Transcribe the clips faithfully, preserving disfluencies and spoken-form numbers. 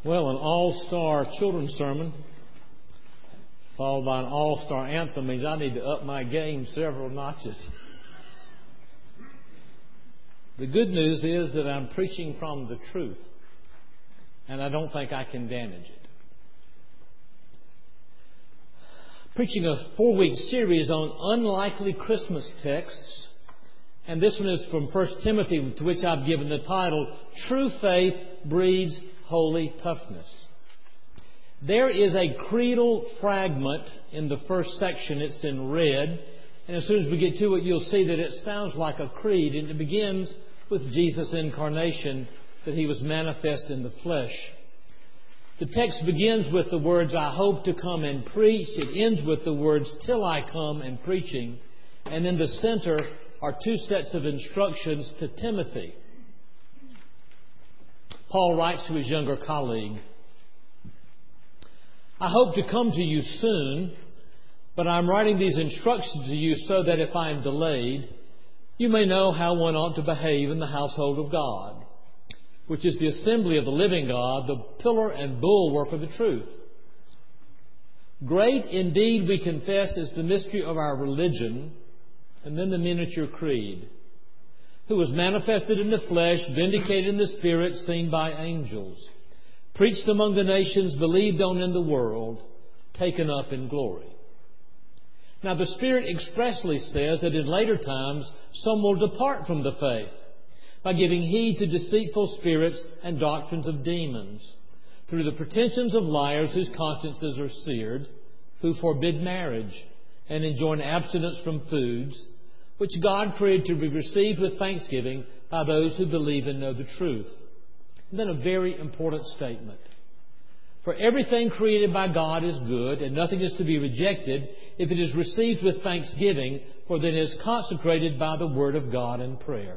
Well, an all-star children's sermon followed by an all-star anthem means I need to up my game several notches. The good news is that I'm preaching from the truth, and I don't think I can damage it. Preaching a four-week series on unlikely Christmas texts, and this one is from First Timothy, to which I've given the title, True Faith Breeds Holy Toughness. There is a creedal fragment in the first section. It's in red. And as soon as we get to it, you'll see that it sounds like a creed. And it begins with Jesus' incarnation, that He was manifest in the flesh. The text begins with the words, I hope to come and preach. It ends with the words, till I come and preaching. And in the center are two sets of instructions to Timothy. Paul writes to his younger colleague, I hope to come to you soon, but I'm writing these instructions to you so that if I am delayed, you may know how one ought to behave in the household of God, which is the assembly of the living God, the pillar and bulwark of the truth. Great indeed, we confess, is the mystery of our religion, and then the miniature creed. Who was manifested in the flesh, vindicated in the Spirit, seen by angels, preached among the nations, believed on in the world, taken up in glory. Now the Spirit expressly says that in later times some will depart from the faith by giving heed to deceitful spirits and doctrines of demons, through the pretensions of liars whose consciences are seared, who forbid marriage and enjoin abstinence from foods, which God created to be received with thanksgiving by those who believe and know the truth. And then a very important statement. For everything created by God is good, and nothing is to be rejected if it is received with thanksgiving, for that it is consecrated by the Word of God and prayer.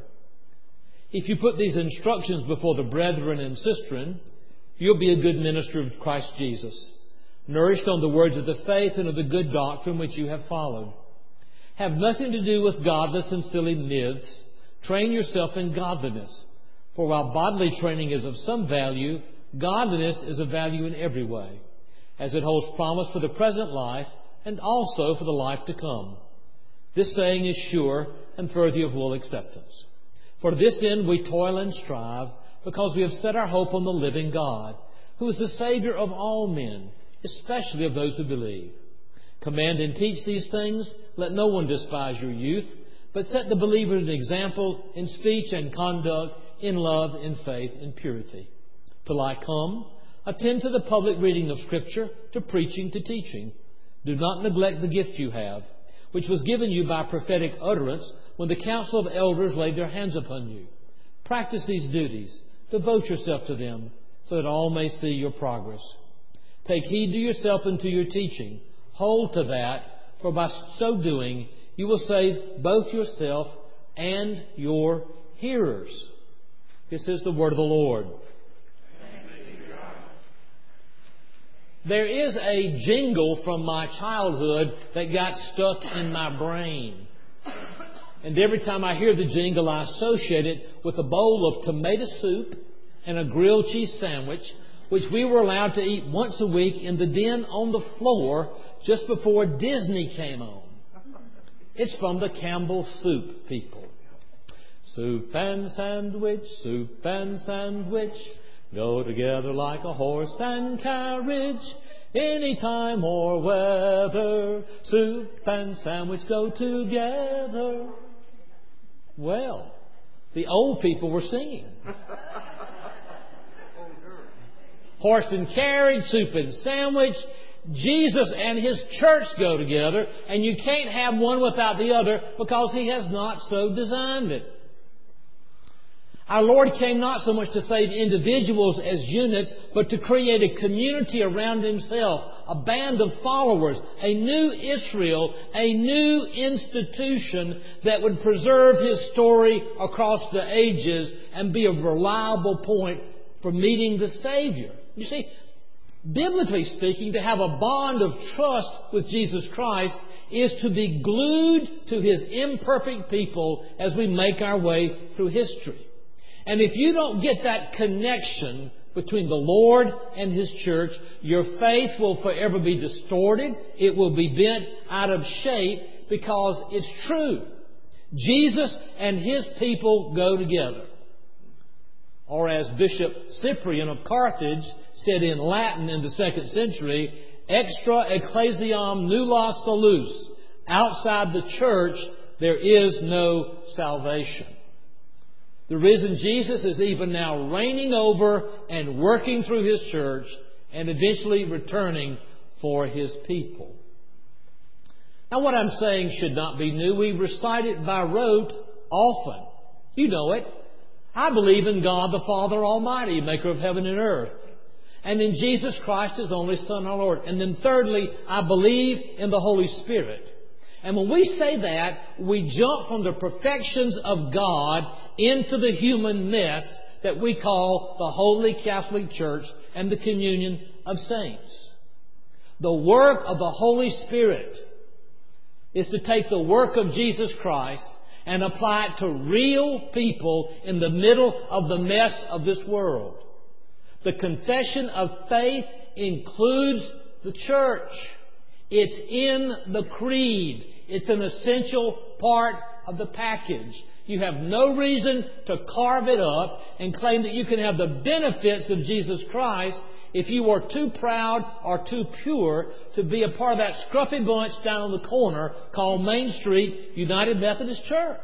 If you put these instructions before the brethren and sistren, you'll be a good minister of Christ Jesus, nourished on the words of the faith and of the good doctrine which you have followed. Have nothing to do with godless and silly myths. Train yourself in godliness. For while bodily training is of some value, godliness is of value in every way, as it holds promise for the present life and also for the life to come. This saying is sure and worthy of full acceptance. For this end we toil and strive, because we have set our hope on the living God, who is the Savior of all men, especially of those who believe. Command and teach these things. Let no one despise your youth, but set the believers an example in speech and conduct, in love, in faith, in purity. Till I come, attend to the public reading of Scripture, to preaching, to teaching. Do not neglect the gift you have, which was given you by prophetic utterance when the council of elders laid their hands upon you. Practice these duties. Devote yourself to them, so that all may see your progress. Take heed to yourself and to your teaching. Hold to that, for by so doing, you will save both yourself and your hearers. This is the word of the Lord. There is a jingle from my childhood that got stuck in my brain. And every time I hear the jingle, I associate it with a bowl of tomato soup and a grilled cheese sandwich, which we were allowed to eat once a week in the den on the floor just before Disney came on. It's from the Campbell Soup people. Soup and sandwich, soup and sandwich, go together like a horse and carriage. Any time or weather, soup and sandwich go together. Well, the old people were singing. Horse and carriage, soup and sandwich. Jesus and His church go together, and you can't have one without the other because He has not so designed it. Our Lord came not so much to save individuals as units, but to create a community around Himself, a band of followers, a new Israel, a new institution that would preserve His story across the ages and be a reliable point for meeting the Savior. You see, biblically speaking, to have a bond of trust with Jesus Christ is to be glued to His imperfect people as we make our way through history. And if you don't get that connection between the Lord and His church, your faith will forever be distorted. It will be bent out of shape because it's true. Jesus and His people go together. Or as Bishop Cyprian of Carthage said in Latin in the second century, extra ecclesiam nulla salus. Outside the church, there is no salvation. The risen Jesus is even now reigning over and working through His church and eventually returning for His people. Now what I'm saying should not be new. We recite it by rote often. You know it. I believe in God the Father Almighty, maker of heaven and earth. And in Jesus Christ, His only Son, our Lord. And then thirdly, I believe in the Holy Spirit. And when we say that, we jump from the perfections of God into the human mess that we call the Holy Catholic Church and the communion of saints. The work of the Holy Spirit is to take the work of Jesus Christ and apply it to real people in the middle of the mess of this world. The confession of faith includes the church. It's in the creed. It's an essential part of the package. You have no reason to carve it up and claim that you can have the benefits of Jesus Christ if you are too proud or too pure to be a part of that scruffy bunch down on the corner called Main Street United Methodist Church.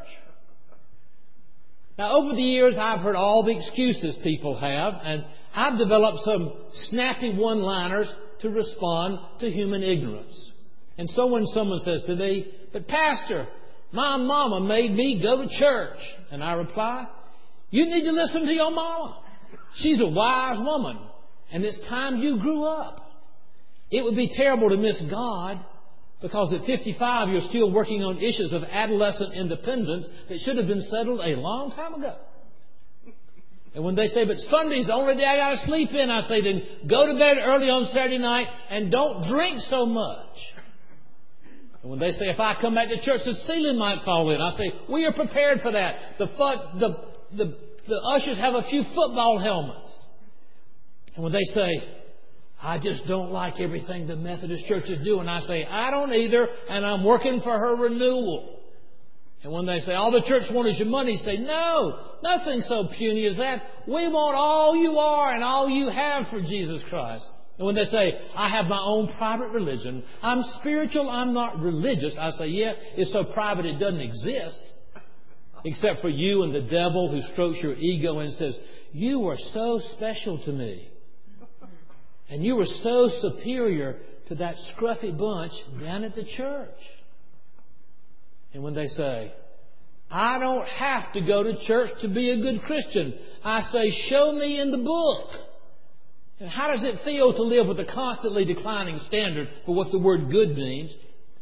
Now, over the years, I've heard all the excuses people have, and I've developed some snappy one-liners to respond to human ignorance. And so when someone says to me, "But Pastor, my mama made me go to church," and I reply, "You need to listen to your mama. She's a wise woman, and it's time you grew up." It would be terrible to miss God because at fifty-five you're still working on issues of adolescent independence that should have been settled a long time ago. And when they say, "But Sunday's the only day I got to sleep in," I say, "Then go to bed early on Saturday night and don't drink so much." And when they say, "If I come back to church, the ceiling might fall in," I say, "We are prepared for that. The, fut, the, the, the ushers have a few football helmets." And when they say, "I just don't like everything the Methodist Church is doing," I say, "I don't either, and I'm working for her renewal." And when they say, "All the church wants is your money," say, "No, nothing so puny as that. We want all you are and all you have for Jesus Christ." And when they say, "I have my own private religion, I'm spiritual, I'm not religious," I say, "Yeah, it's so private it doesn't exist. Except for you and the devil who strokes your ego and says, 'You are so special to me. And you were so superior to that scruffy bunch down at the church.'" And when they say, "I don't have to go to church to be a good Christian," I say, "Show me in the book." And how does it feel to live with a constantly declining standard for what the word good means?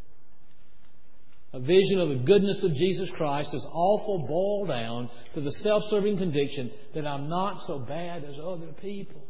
A vision of the goodness of Jesus Christ is awful boiled down to the self-serving conviction that I'm not so bad as other people.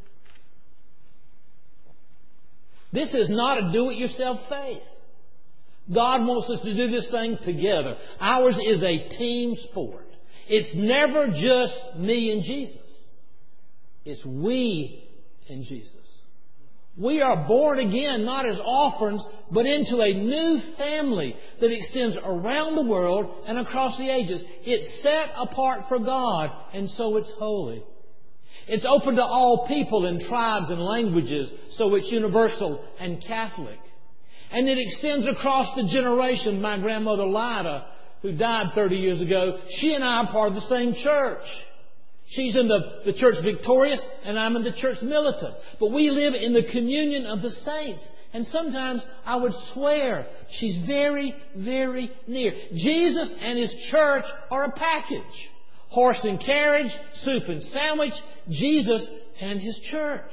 This is not a do-it-yourself faith. God wants us to do this thing together. Ours is a team sport. It's never just me and Jesus. It's we and Jesus. We are born again, not as orphans, but into a new family that extends around the world and across the ages. It's set apart for God, and so it's holy. It's open to all people and tribes and languages, so it's universal and Catholic. And it extends across the generations. My grandmother Lida, who died thirty years ago, she and I are part of the same church. She's in the, the church victorious, and I'm in the church militant. But we live in the communion of the saints. And sometimes I would swear she's very, very near. Jesus and His church are a package. Horse and carriage, soup and sandwich, Jesus and His church.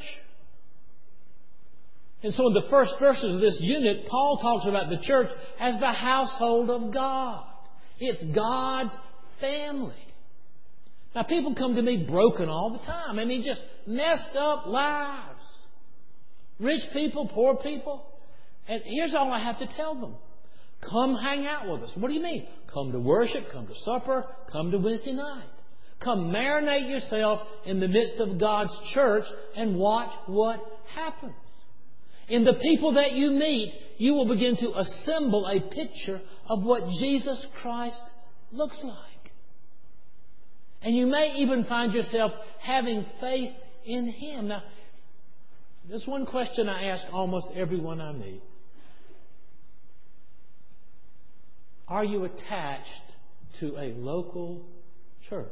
And so in the first verses of this unit, Paul talks about the church as the household of God. It's God's family. Now, people come to me broken all the time. I mean, just messed up lives. Rich people, poor people. And here's all I have to tell them. Come hang out with us. What do you mean? Come to worship, come to supper, come to Wednesday night. Come marinate yourself in the midst of God's church and watch what happens. In the people that you meet, you will begin to assemble a picture of what Jesus Christ looks like. And you may even find yourself having faith in Him. Now, there's one question I ask almost everyone I meet. Are you attached to a local church?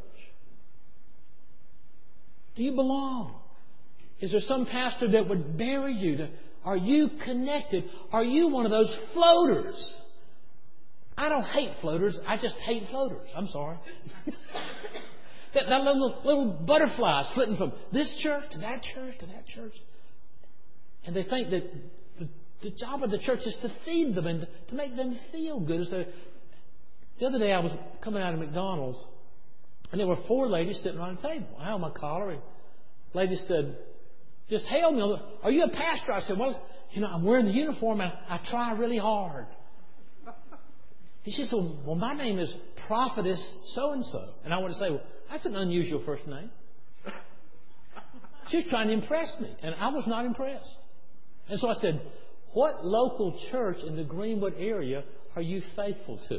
Do you belong? Is there some pastor that would bury you? Are you connected? Are you one of those floaters? I don't hate floaters. I just hate floaters. I'm sorry. that, that little, little butterflies flitting from this church to that church to that church. And they think that the, the job of the church is to feed them and to, to make them feel good. So the other day I was coming out of McDonald's and there were four ladies sitting around the table. I had my collar and the lady said, just hailed me. Are you a pastor? I said, well, you know, I'm wearing the uniform and I try really hard. And she said, well, my name is Prophetess so-and-so. And I want to say, well, that's an unusual first name. She was trying to impress me, and I was not impressed. And so I said, what local church in the Greenwood area are you faithful to?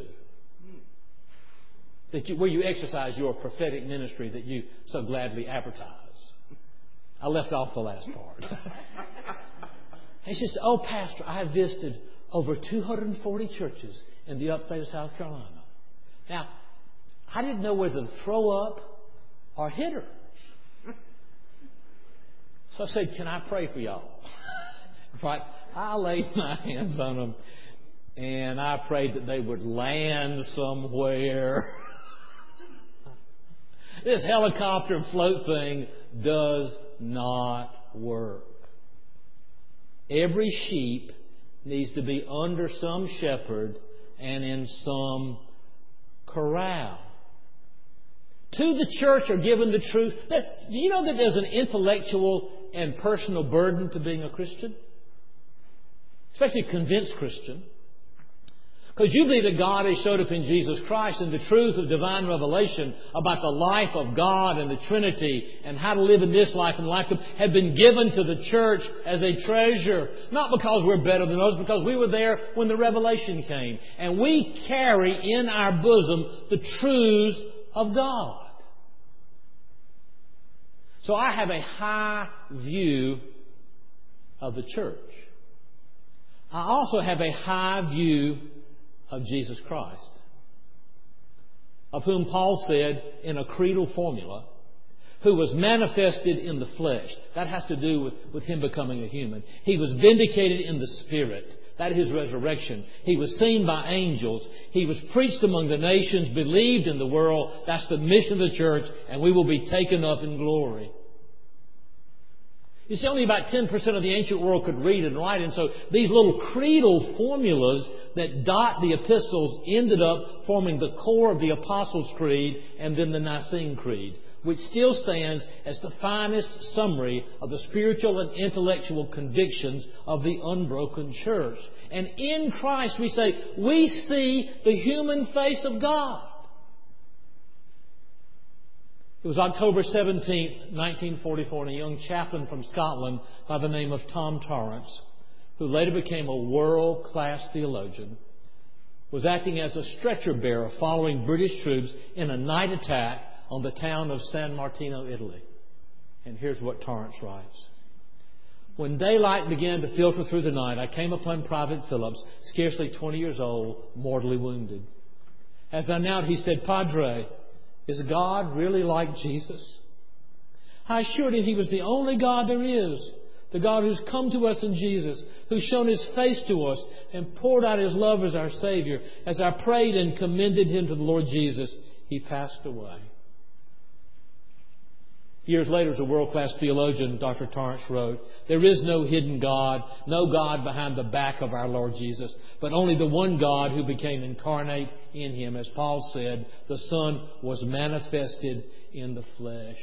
That you, where you exercise your prophetic ministry that you so gladly advertise. I left off the last part. And she said, oh, Pastor, I have visited over two hundred forty churches in the upstate of South Carolina. Now, I didn't know whether to throw up or hit her. So I said, can I pray for y'all? Right? I laid my hands on them and I prayed that they would land somewhere. This helicopter float thing does not work. Every sheep needs to be under some shepherd and in some corral. To the church are given the truth. Do you know that there's an intellectual and personal burden to being a Christian? Especially a convinced Christian. Because you believe that God has showed up in Jesus Christ and the truth of divine revelation about the life of God and the Trinity and how to live in this life and life have been given to the church as a treasure. Not because we're better than others, because we were there when the revelation came. And we carry in our bosom the truths of God. So I have a high view of the church. I also have a high view of Jesus Christ, of whom Paul said in a creedal formula, who was manifested in the flesh. That has to do with, with Him becoming a human. He was vindicated in the Spirit. That is His resurrection. He was seen by angels. He was preached among the nations, believed in the world. That's the mission of the church, and we will be taken up in glory. You see, only about ten percent of the ancient world could read and write, and so these little creedal formulas that dot the epistles ended up forming the core of the Apostles' Creed and then the Nicene Creed, which still stands as the finest summary of the spiritual and intellectual convictions of the unbroken church. And in Christ we say, we see the human face of God. It was October seventeenth, nineteen forty-four, and a young chaplain from Scotland by the name of Tom Torrance, who later became a world-class theologian, was acting as a stretcher bearer following British troops in a night attack on the town of San Martino, Italy. And here's what Torrance writes. When daylight began to filter through the night, I came upon Private Phillips, scarcely twenty years old, mortally wounded. As I knelt, he said, Padre, is God really like Jesus? I assured him He was the only God there is, the God who's come to us in Jesus, who's shown His face to us and poured out His love as our Savior. As I prayed and commended him to the Lord Jesus, he passed away. Years later, as a world-class theologian, Doctor Torrance wrote, there is no hidden God, no God behind the back of our Lord Jesus, but only the one God who became incarnate in Him. As Paul said, the Son was manifested in the flesh.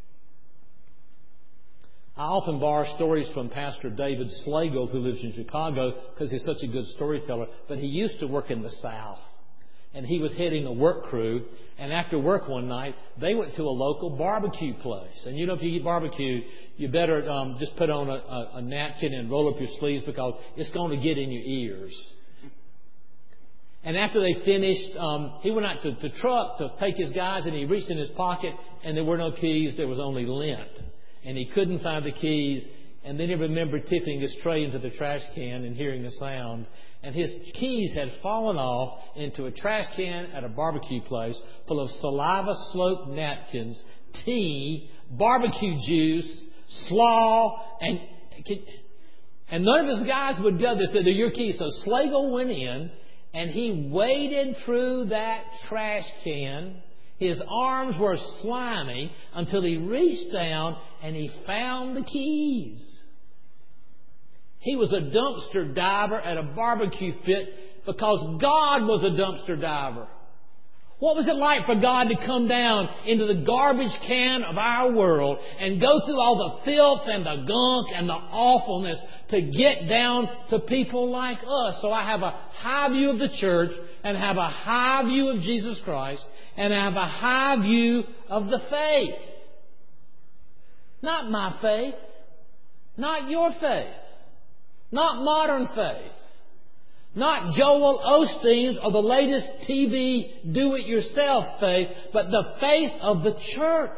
I often borrow stories from Pastor David Slagle, who lives in Chicago, because he's such a good storyteller, but he used to work in the South. and he was heading a work crew. And after work one night, they went to a local barbecue place. And you know, if you eat barbecue, you better um, just put on a, a, a napkin and roll up your sleeves because it's going to get in your ears. And after they finished, um, he went out to the truck to take his guys, and he reached in his pocket, and there were no keys. There was only lint. And he couldn't find the keys. And then he remembered tipping his tray into the trash can and hearing the sound. And his keys had fallen off into a trash can at a barbecue place full of saliva-soaked napkins, tea, barbecue juice, slaw, and and none of his guys would go. They said, "They're your keys." So Slagle went in, and he waded through that trash can. His arms were slimy until he reached down and he found the keys. He was a dumpster diver at a barbecue pit because God was a dumpster diver. What was it like for God to come down into the garbage can of our world and go through all the filth and the gunk and the awfulness to get down to people like us? So I have a high view of the church and have a high view of Jesus Christ and I have a high view of the faith. Not my faith. Not your faith. Not modern faith. Not Joel Osteen's or the latest T V do-it-yourself faith, but the faith of the church.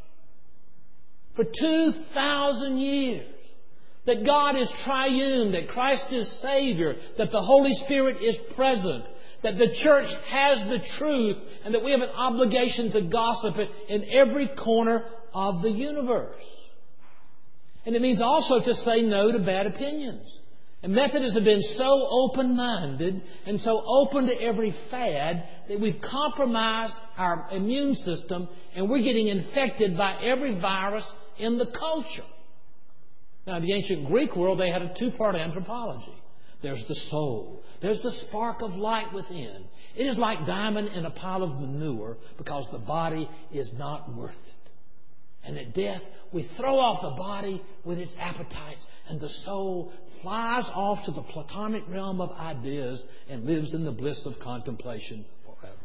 For two thousand years. That God is triune, that Christ is Savior, that the Holy Spirit is present, that the church has the truth, and that we have an obligation to gossip it in every corner of the universe. And it means also to say no to bad opinions. And Methodists have been so open-minded and so open to every fad that we've compromised our immune system and we're getting infected by every virus in the culture. Now, in the ancient Greek world, they had a two-part anthropology. There's the soul. There's the spark of light within. It is like diamond in a pile of manure because the body is not worth it. And at death, we throw off the body with its appetites, and the soul flies off to the platonic realm of ideas and lives in the bliss of contemplation forever.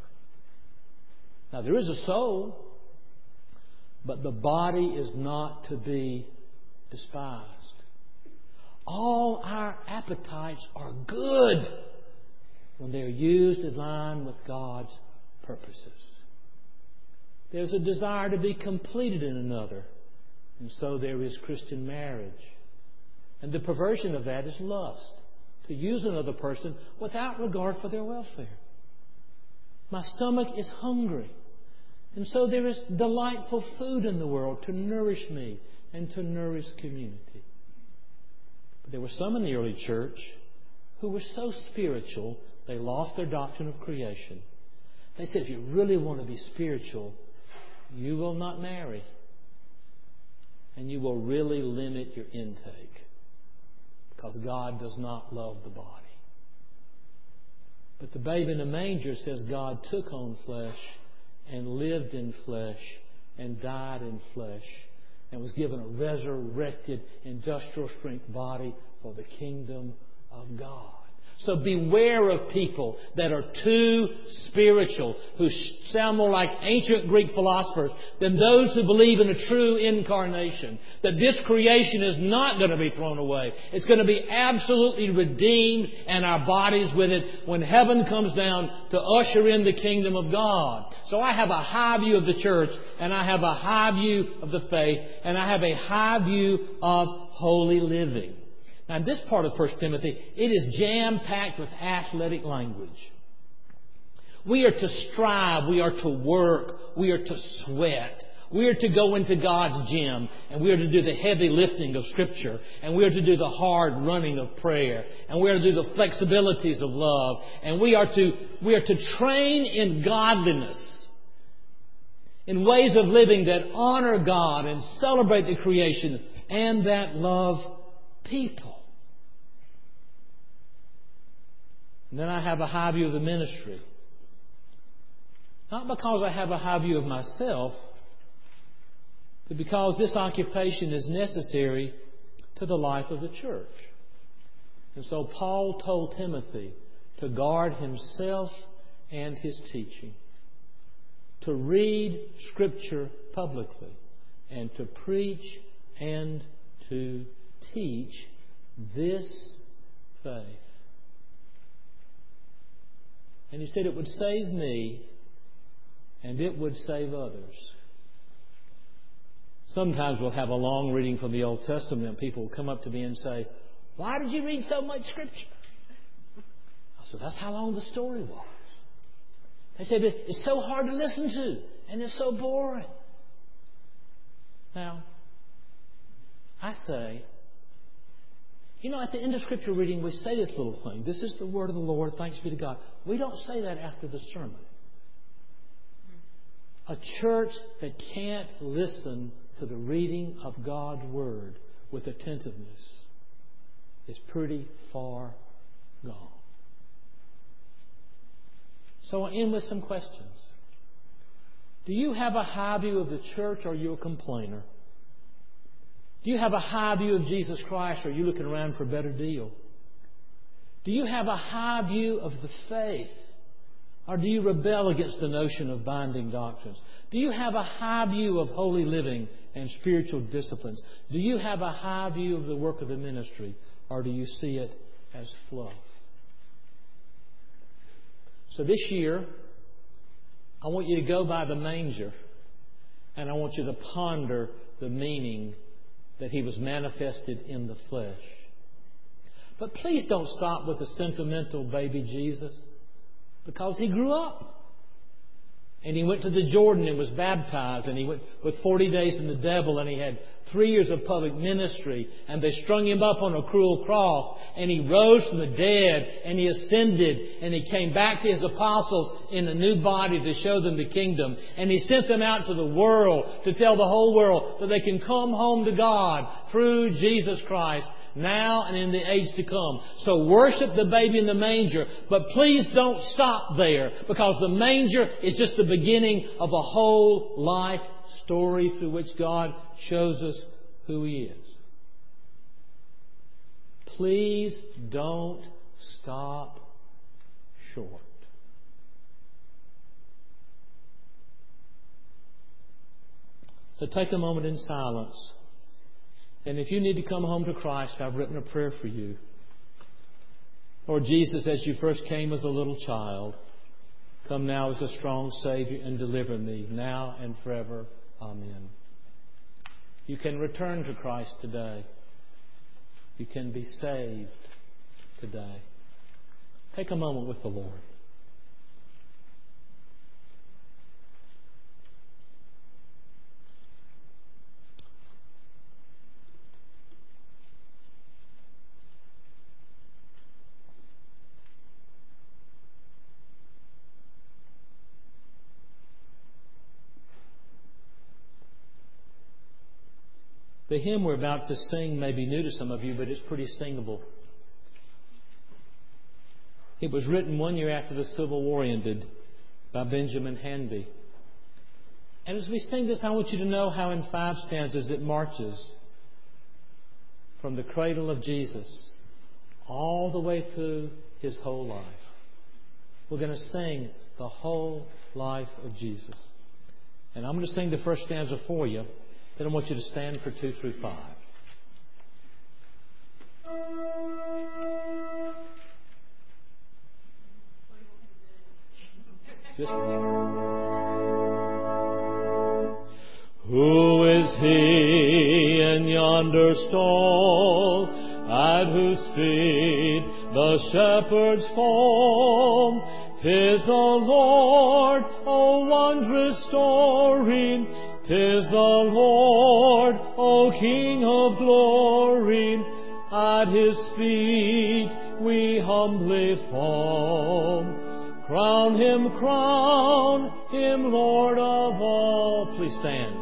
Now, there is a soul, but the body is not to be despised. All our appetites are good when they're used in line with God's purposes. There's a desire to be completed in another. And so there is Christian marriage. And the perversion of that is lust. To use another person without regard for their welfare. My stomach is hungry. And so there is delightful food in the world to nourish me and to nourish community. But there were some in the early church who were so spiritual they lost their doctrine of creation. They said, if you really want to be spiritual, you will not marry. And you will really limit your intake. Because God does not love the body. But the babe in the manger says God took on flesh and lived in flesh and died in flesh and was given a resurrected industrial strength body for the kingdom of God. So beware of people that are too spiritual, who sound more like ancient Greek philosophers than those who believe in a true incarnation. That this creation is not going to be thrown away. It's going to be absolutely redeemed and our bodies with it when heaven comes down to usher in the kingdom of God. So I have a high view of the church, and I have a high view of the faith, and I have a high view of holy living. Now, in this part of First Timothy, it is jam-packed with athletic language. We are to strive. We are to work. We are to sweat. We are to go into God's gym, and we are to do the heavy lifting of Scripture, and we are to do the hard running of prayer, and we are to do the flexibilities of love, and we are to, we are to train in godliness, in ways of living that honor God and celebrate the creation and that love people. And then I have a high view of the ministry. Not because I have a high view of myself, but because this occupation is necessary to the life of the church. And so Paul told Timothy to guard himself and His teaching, to read Scripture publicly, and to preach and to teach this faith. And he said it would save me and it would save others. Sometimes we'll have a long reading from the Old Testament and people will come up to me and say, "Why did you read so much Scripture?" I said, "That's how long the story was." They said, "It's so hard to listen to and it's so boring." Now, I say, you know, at the end of Scripture reading, we say this little thing. This is the word of the Lord. Thanks be to God. We don't say that after the sermon. A church that can't listen to the reading of God's Word with attentiveness is pretty far gone. So I'll end with some questions. Do you have a high view of the church, or are you a complainer? Do you have a high view of Jesus Christ, or are you looking around for a better deal? Do you have a high view of the faith, or do you rebel against the notion of binding doctrines? Do you have a high view of holy living and spiritual disciplines? Do you have a high view of the work of the ministry, or do you see it as fluff? So this year, I want you to go by the manger, and I want you to ponder the meaning that He was manifested in the flesh. But please don't stop with the sentimental baby Jesus, because He grew up. And He went to the Jordan and was baptized, and He went with forty days in the devil, and He had three years of public ministry, and they strung Him up on a cruel cross, and He rose from the dead, and He ascended, and He came back to His apostles in a new body to show them the kingdom, and He sent them out to the world to tell the whole world that they can come home to God through Jesus Christ, now and in the age to come. So worship the baby in the manger, but please don't stop there, because the manger is just the beginning of a whole life story through which God shows us who He is. Please don't stop short. So take a moment in silence. And if you need to come home to Christ, I've written a prayer for you. Lord Jesus, as you first came as a little child, come now as a strong Savior and deliver me now and forever. Amen. You can return to Christ today. You can be saved today. Take a moment with the Lord. The hymn we're about to sing may be new to some of you, but it's pretty singable. It was written one year after the Civil War ended by Benjamin Hanby. And as we sing this, I want you to know how in five stanzas it marches from the cradle of Jesus all the way through His whole life. We're going to sing the whole life of Jesus. And I'm going to sing the first stanza for you. Then I want you to stand for two through five. Just Who is He in yonder stall, at whose feet the shepherds fall? 'Tis the Lord, O wondrous story. 'Tis the Lord, O King of glory. At His feet we humbly fall. Crown Him, crown Him, Lord of all. Please stand.